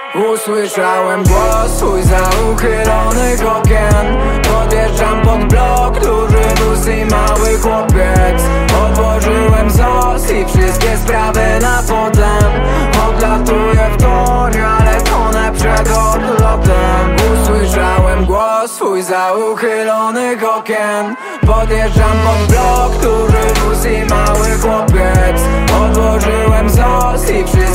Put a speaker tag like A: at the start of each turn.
A: Usłyszałem głos swój za uchylonych okien. Podjeżdżam pod blok, duży bus i mały chłopiec. Odłożyłem ZOS i wszystkie sprawy na potem. Odlatuję w tonie, ale tonę przed odlotem. Usłyszałem głos swój za uchylonych okien. Podjeżdżam pod blok, duży bus i mały chłopiec. Odłożyłem ZOS i wszystkie